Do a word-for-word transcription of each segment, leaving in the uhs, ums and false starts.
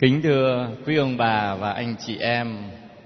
Kính thưa quý ông bà và anh chị em,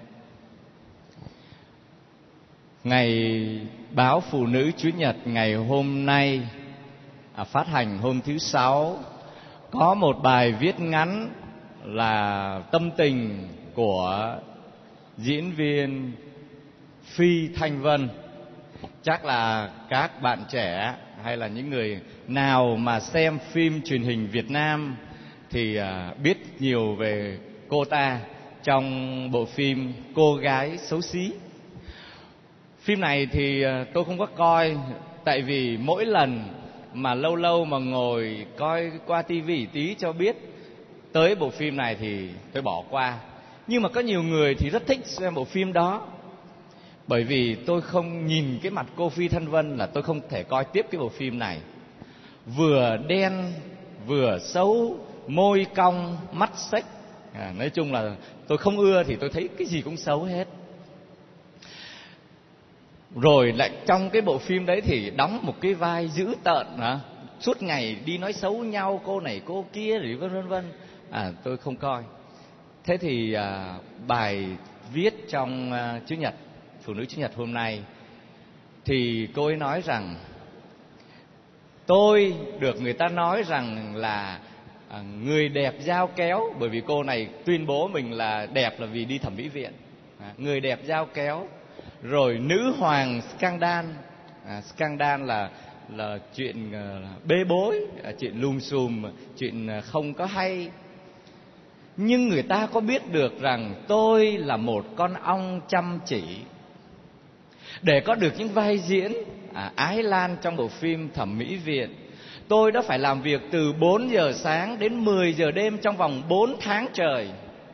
ngày báo Phụ nữ Chúa Nhật ngày hôm nay à, phát hành hôm thứ Sáu có một bài viết ngắn là tâm tình của diễn viên Phi Thanh Vân. Chắc là các bạn trẻ hay là những người nào mà xem phim truyền hình Việt Nam thì biết nhiều về cô ta trong bộ phim Cô Gái Xấu Xí. Phim này thì tôi không có coi, tại vì mỗi lần mà lâu lâu mà ngồi coi qua tivi tí cho biết tới bộ phim này thì tôi bỏ qua. Nhưng mà có nhiều người thì rất thích xem bộ phim đó. Bởi vì tôi không nhìn cái mặt cô Phi Thanh Vân là tôi không thể coi tiếp cái bộ phim này. Vừa đen, vừa xấu, môi cong, mắt xếch, à, nói chung là tôi không ưa thì tôi thấy cái gì cũng xấu hết. Rồi lại trong cái bộ phim đấy thì đóng một cái vai dữ tợn, hả? Suốt ngày đi nói xấu nhau, cô này cô kia rồi vân vân vân. À, tôi không coi. Thế thì à, bài viết trong à, Chủ nhật, Phụ nữ Chủ nhật hôm nay thì cô ấy nói rằng tôi được người ta nói rằng là à, người đẹp dao kéo, bởi vì cô này tuyên bố mình là đẹp là vì đi thẩm mỹ viện. À, người đẹp dao kéo. Rồi nữ hoàng scandal. À, scandal là là chuyện uh, bê bối, uh, chuyện lùm xùm, chuyện uh, không có hay. Nhưng người ta có biết được rằng tôi là một con ong chăm chỉ. Để có được những vai diễn à, ái lan trong bộ phim Thẩm mỹ viện, tôi đã phải làm việc từ bốn giờ sáng đến mười giờ đêm trong vòng bốn tháng trời.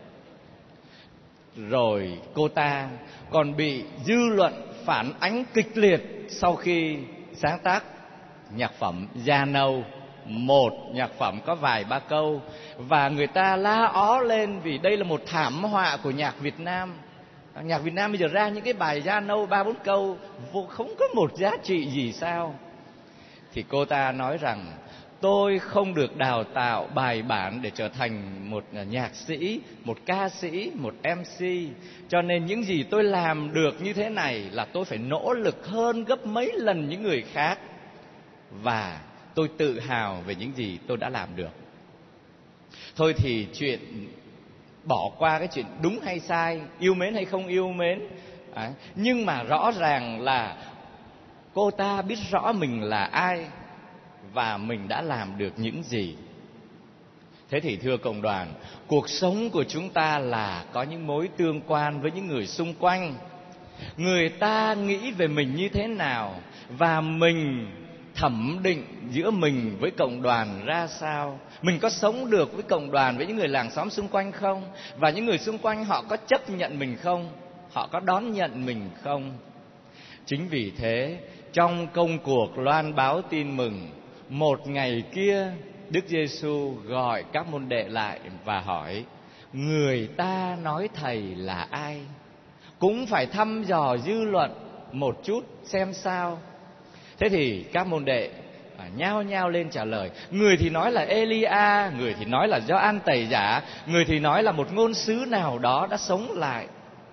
Rồi cô ta còn bị dư luận phản ánh kịch liệt sau khi sáng tác nhạc phẩm Da Nâu, một nhạc phẩm có vài ba câu, và người ta la ó lên vì đây là một thảm họa của nhạc Việt Nam. Nhạc Việt Nam bây giờ ra những cái bài Da Nâu ba bốn câu vô không có một giá trị gì sao? Thì cô ta nói rằng tôi không được đào tạo bài bản để trở thành một nhạc sĩ, một ca sĩ, một em xê. Cho nên những gì tôi làm được như thế này là tôi phải nỗ lực hơn gấp mấy lần những người khác. Và tôi tự hào về những gì tôi đã làm được. Thôi thì chuyện bỏ qua cái chuyện đúng hay sai, yêu mến hay không yêu mến. À, nhưng mà rõ ràng là cô ta biết rõ mình là ai và mình đã làm được những gì. Thế thì thưa cộng đoàn, cuộc sống của chúng ta là có những mối tương quan với những người xung quanh. Người ta nghĩ về mình như thế nào và mình thẩm định giữa mình với cộng đoàn ra sao. Mình có sống được với cộng đoàn, với những người làng xóm xung quanh không? Và những người xung quanh họ có chấp nhận mình không? Họ có đón nhận mình không? Chính vì thế, trong công cuộc loan báo tin mừng, một ngày kia Đức Giêsu gọi các môn đệ lại và hỏi: người ta nói thầy là ai? Cũng phải thăm dò dư luận một chút xem sao. Thế thì các môn đệ à, nhao nhao lên trả lời. Người thì nói là Elia, người thì nói là Gioan Tẩy Giả, người thì nói là một ngôn sứ nào đó đã sống lại.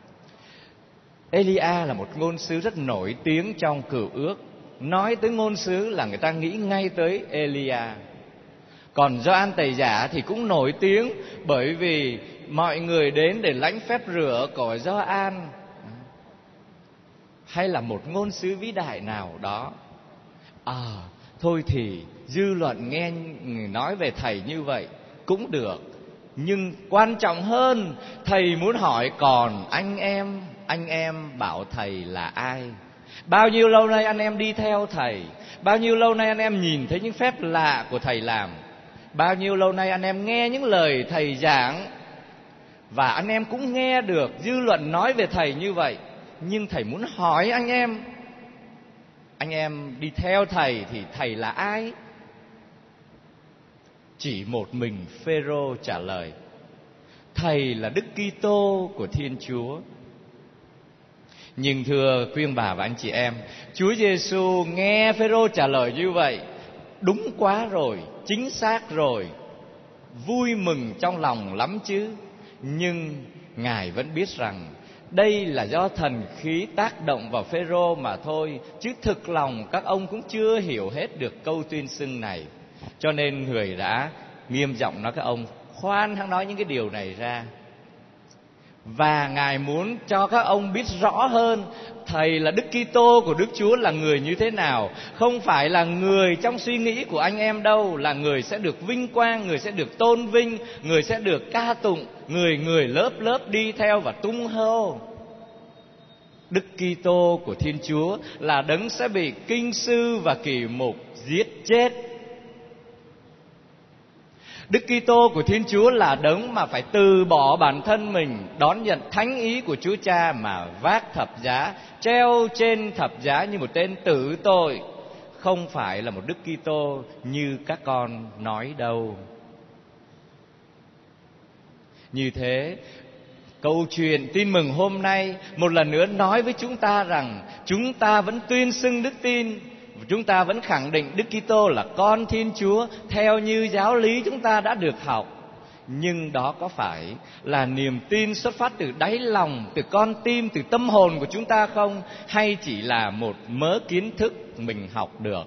Elia là một ngôn sứ rất nổi tiếng trong Cựu Ước. Nói tới ngôn sứ là người ta nghĩ ngay tới Elia. Còn Gioan Tẩy Giả thì cũng nổi tiếng bởi vì mọi người đến để lãnh phép rửa của Gioan, hay là một ngôn sứ vĩ đại nào đó. À, thôi thì dư luận nghe nói về thầy như vậy cũng được. Nhưng quan trọng hơn, thầy muốn hỏi còn anh em, anh em bảo thầy là ai? Bao nhiêu lâu nay anh em đi theo thầy? Bao nhiêu lâu nay anh em nhìn thấy những phép lạ của thầy làm? Bao nhiêu lâu nay anh em nghe những lời thầy giảng? Và anh em cũng nghe được dư luận nói về thầy như vậy. Nhưng thầy muốn hỏi anh em, anh em đi theo thầy thì thầy là ai? Chỉ một mình Phêrô trả lời: thầy là Đức Kitô của Thiên Chúa. Nhưng thưa quý ông bà và anh chị em, Chúa Giêsu nghe Phêrô trả lời như vậy, đúng quá rồi, chính xác rồi. vui mừng trong lòng lắm chứ. Nhưng Ngài vẫn biết rằng đây là do thần khí tác động vào Phêrô mà thôi, chứ thực lòng các ông cũng chưa hiểu hết được câu tuyên xưng này. Cho nên người đã nghiêm giọng nói các ông khoan hãng nói những cái điều này ra. Và Ngài muốn cho các ông biết rõ hơn Thầy là Đức Kitô của Đức Chúa là người như thế nào. Không phải là người trong suy nghĩ của anh em đâu, là người sẽ được vinh quang, người sẽ được tôn vinh, người sẽ được ca tụng, người người lớp lớp đi theo và tung hô. Đức Kitô của Thiên Chúa là đấng sẽ bị kinh sư và kỳ mục giết chết. Đức Kitô của Thiên Chúa là đấng mà phải từ bỏ bản thân mình, đón nhận thánh ý của Chúa Cha mà vác thập giá, treo trên thập giá như một tên tử tội. Không phải là một Đức Kitô như các con nói đâu. Như thế, câu chuyện tin mừng hôm nay một lần nữa nói với chúng ta rằng chúng ta vẫn tuyên xưng đức tin, chúng ta vẫn khẳng định Đức Kitô là con Thiên Chúa theo như giáo lý chúng ta đã được học. Nhưng đó có phải là niềm tin xuất phát từ đáy lòng, từ con tim, từ tâm hồn của chúng ta không? Hay chỉ là một mớ kiến thức mình học được?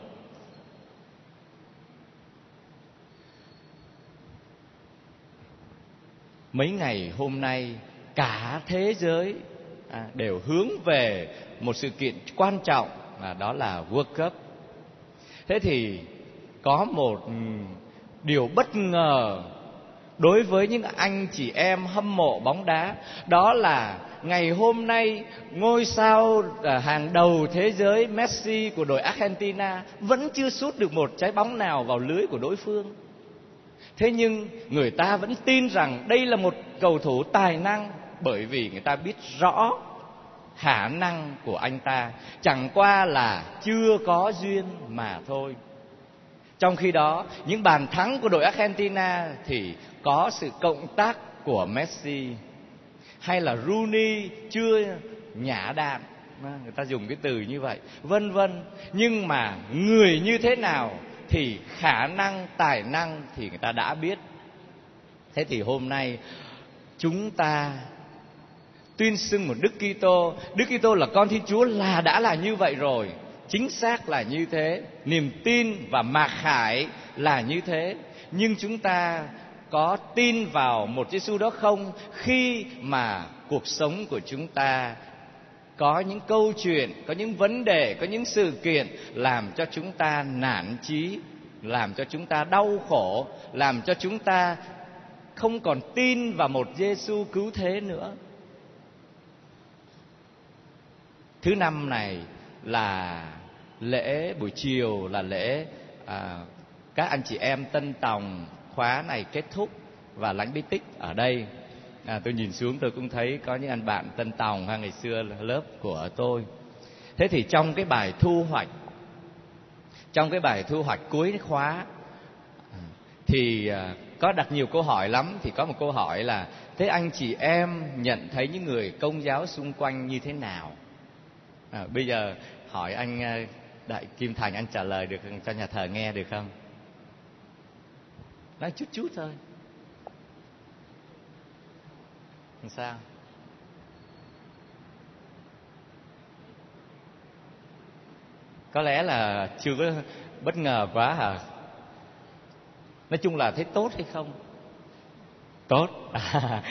Mấy ngày hôm nay cả thế giới à, đều hướng về một sự kiện quan trọng, à, đó là World Cup. Thế thì có một điều bất ngờ đối với những anh chị em hâm mộ bóng đá, đó là ngày hôm nay ngôi sao hàng đầu thế giới Messi của đội Argentina vẫn chưa sút được một trái bóng nào vào lưới của đối phương. Thế nhưng người ta vẫn tin rằng đây là một cầu thủ tài năng, bởi vì người ta biết rõ khả năng của anh ta, chẳng qua là chưa có duyên mà thôi. Trong khi đó, những bàn thắng của đội Argentina thì có sự cộng tác của Messi, hay là Rooney chưa nhả đạn, người ta dùng cái từ như vậy, vân vân. Nhưng mà người như thế nào thì khả năng, tài năng thì người ta đã biết. Thế thì hôm nay chúng ta tuyên xưng một Đức Kitô, Đức Kitô là con Thiên Chúa là đã là như vậy rồi, chính xác là như thế, niềm tin và mặc khải là như thế. Nhưng chúng ta có tin vào một Giêsu đó không, khi mà cuộc sống của chúng ta có những câu chuyện, có những vấn đề, có những sự kiện làm cho chúng ta nản chí, làm cho chúng ta đau khổ, làm cho chúng ta không còn tin vào một Giêsu cứu thế nữa. Thứ năm này là lễ buổi chiều, là lễ à, các anh chị em Tân Tòng khóa này kết thúc và lãnh bí tích ở đây. À, tôi nhìn xuống tôi cũng thấy có những anh bạn Tân Tòng hay ngày xưa là lớp của tôi. Thế thì trong cái bài thu hoạch, trong cái bài thu hoạch cuối khóa thì à, có đặt nhiều câu hỏi lắm. Thì có một câu hỏi là: thế anh chị em nhận thấy những người Công giáo xung quanh như thế nào? À, bây giờ hỏi anh Đại Kim Thành, anh trả lời được cho nhà thờ nghe được không? Nói chút chút thôi. Làm sao? Có lẽ là chưa có bất ngờ quá hả? Nói chung là thấy tốt hay không? Tốt. À.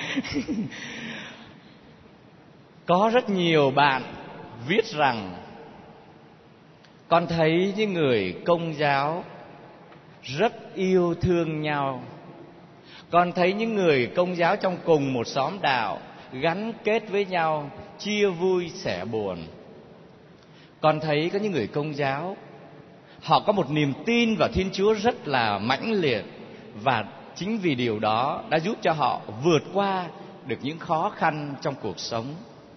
Có rất nhiều bạn viết rằng: con thấy những người Công giáo rất yêu thương nhau. Con thấy những người Công giáo trong cùng một xóm đạo gắn kết với nhau, chia vui sẻ buồn. Con thấy có những người Công giáo họ có một niềm tin vào Thiên Chúa rất là mãnh liệt, và chính vì điều đó đã giúp cho họ vượt qua được những khó khăn trong cuộc sống.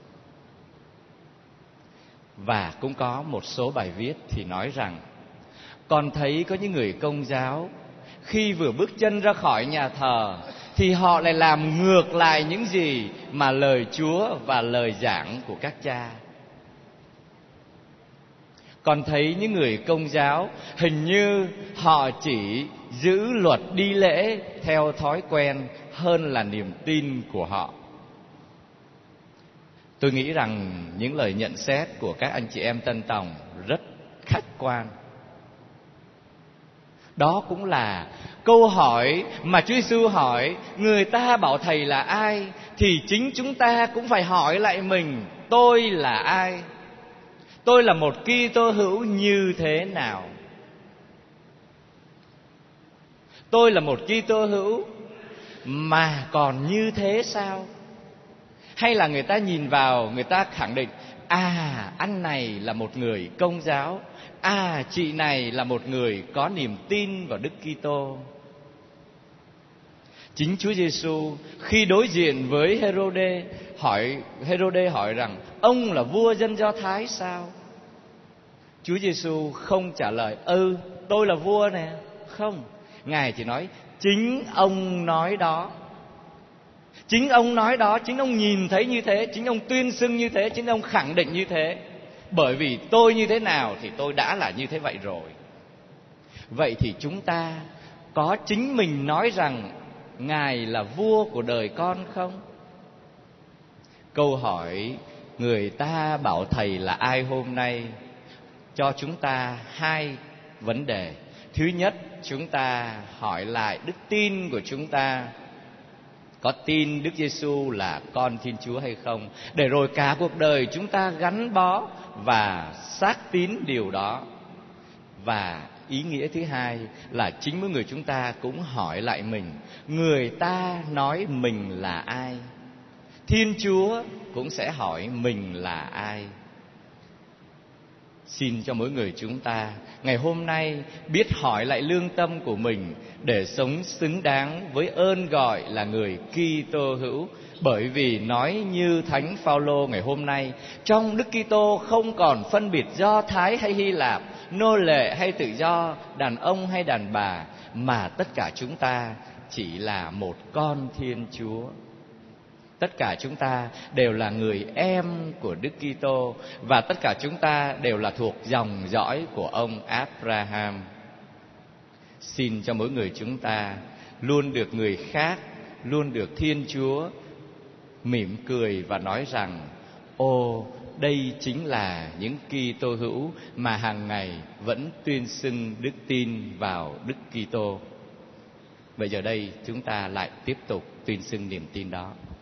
Và cũng có một số bài viết thì nói rằng: con thấy có những người Công giáo khi vừa bước chân ra khỏi nhà thờ thì họ lại làm ngược lại những gì mà lời Chúa và lời giảng của các cha. Con thấy những người Công giáo hình như họ chỉ giữ luật đi lễ theo thói quen hơn là niềm tin của họ. Tôi nghĩ rằng những lời nhận xét của các anh chị em Tân Tòng rất khách quan. Đó cũng là câu hỏi mà Chúa Giêsu hỏi: người ta bảo thầy là ai? Thì chính chúng ta cũng phải hỏi lại mình: tôi là ai? Tôi là một Kitô hữu như thế nào? Tôi là một Kitô hữu mà còn như thế sao? Hay là người ta nhìn vào, người ta khẳng định: à, anh này là một người Công giáo, à, chị này là một người có niềm tin vào Đức Kitô. Chính Chúa Giêsu khi đối diện với Hêrô-đê hỏi Hêrô-đê hỏi rằng: ông là vua dân Do Thái sao? Chúa Giêsu không trả lời: ừ, tôi là vua nè. Không, Ngài chỉ nói: chính ông nói đó. Chính ông nói đó, chính ông nhìn thấy như thế, chính ông tuyên xưng như thế, chính ông khẳng định như thế. Bởi vì tôi như thế nào thì tôi đã là như thế vậy rồi. Vậy thì chúng ta có chính mình nói rằng Ngài là vua của đời con không? Câu hỏi người ta bảo thầy là ai hôm nay cho chúng ta hai vấn đề. Thứ nhất, chúng ta hỏi lại đức tin của chúng ta, có tin Đức Giêsu là con Thiên Chúa hay không, để rồi cả cuộc đời chúng ta gắn bó và xác tín điều đó. Và ý nghĩa thứ hai là chính mỗi người chúng ta cũng hỏi lại mình: người ta nói mình là ai? Thiên Chúa cũng sẽ hỏi mình là ai. Xin cho mỗi người chúng ta ngày hôm nay biết hỏi lại lương tâm của mình để sống xứng đáng với ơn gọi là người Kitô hữu. Bởi vì nói như Thánh Phaolô ngày hôm nay, trong Đức Kitô không còn phân biệt Do Thái hay Hy Lạp, nô lệ hay tự do, đàn ông hay đàn bà, mà tất cả chúng ta chỉ là một con Thiên Chúa. Tất cả chúng ta đều là người em của Đức Kitô, và tất cả chúng ta đều là thuộc dòng dõi của ông Abraham. Xin cho mỗi người chúng ta luôn được người khác, luôn được Thiên Chúa mỉm cười và nói rằng: ô, đây chính là những Kitô hữu mà hàng ngày vẫn tuyên xưng đức tin vào Đức Kitô. Vậy giờ đây chúng ta lại tiếp tục tuyên xưng niềm tin đó.